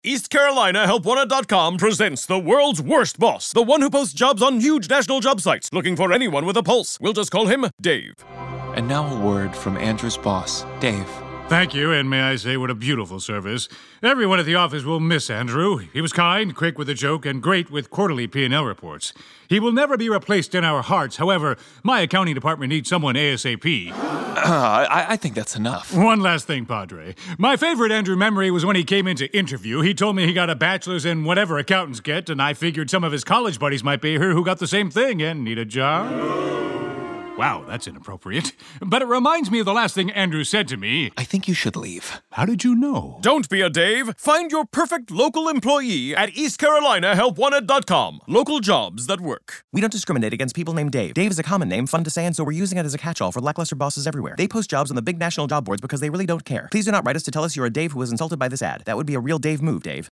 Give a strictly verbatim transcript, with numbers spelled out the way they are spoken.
East Carolina Help Wanted dot com presents the world's worst boss, the one who posts jobs on huge national job sites, looking for anyone with a pulse. We'll just call him Dave. And now a word from Andrew's boss, Dave. Thank you, and may I say what a beautiful service. Everyone at the office will miss Andrew. He was kind, quick with a joke, and great with quarterly P and L reports. He will never be replaced in our hearts. However, my accounting department needs someone ASAP. Uh, I, I think that's enough. One last thing, Padre. My favorite Andrew memory was when he came in to interview. He told me he got a bachelor's in whatever accountants get, and I figured some of his college buddies might be here who got the same thing and need a job. Wow, that's inappropriate. But it reminds me of the last thing Andrew said to me. I think you should leave. How did you know? Don't be a Dave. Find your perfect local employee at East Carolina Help Wanted dot com. Local jobs that work. We don't discriminate against people named Dave. Dave is a common name, fun to say, and so we're using it as a catch-all for lackluster bosses everywhere. They post jobs on the big national job boards because they really don't care. Please do not write us to tell us you're a Dave who was insulted by this ad. That would be a real Dave move, Dave.